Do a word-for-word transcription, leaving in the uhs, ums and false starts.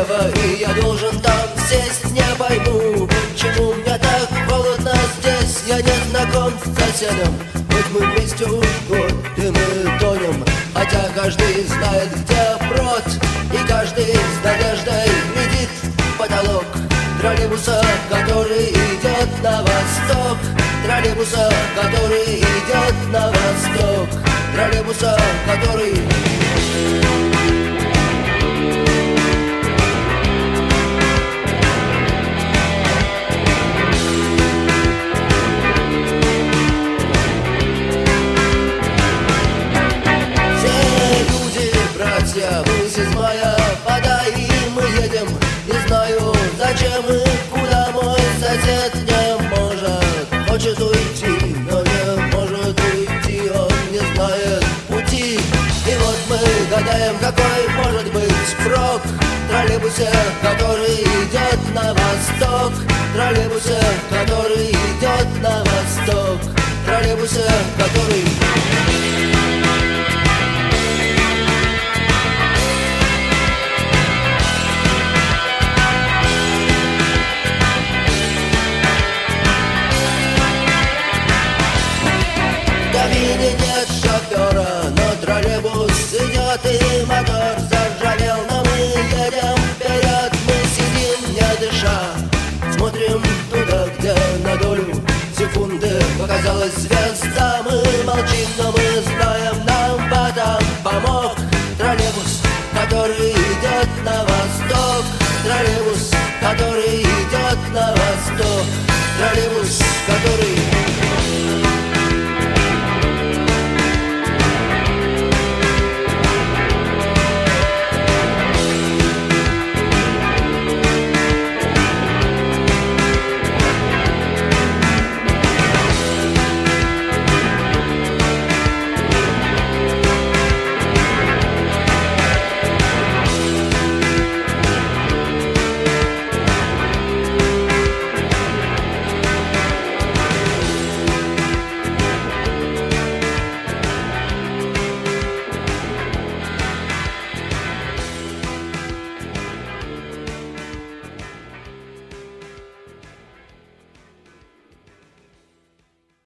налево, и я должен там сесть. Не пойму, почему мне так холодно здесь. Я не знаком с соседом, хоть мы вместе уж год, и мы тонем. Хотя каждый знает, где брод, и каждый с надеждой глядит в потолок троллейбуса, который идет на восток. Троллейбуса, который идет на восток. Троллейбуса, который... Мы седьмая вода, и мы едем. Не знаю, зачем и куда. Мой сосед не может, хочет уйти, но не может уйти. Он не знает пути. И вот мы гадаем, какой может быть прок в троллейбусе, который идет на восток. Троллейбусе, который идет на восток. Троллейбусе, который... Нет шофера, но троллейбус идет, и мотор заржавел. Но мы едем вперед, мы сидим не дыша, смотрим туда, где на долю секунды показалась звезда. Мы молчим, но мы знаем, нам потом помог троллейбус, который идет на восток. Троллейбус, который идет на восток. Троллейбус, который...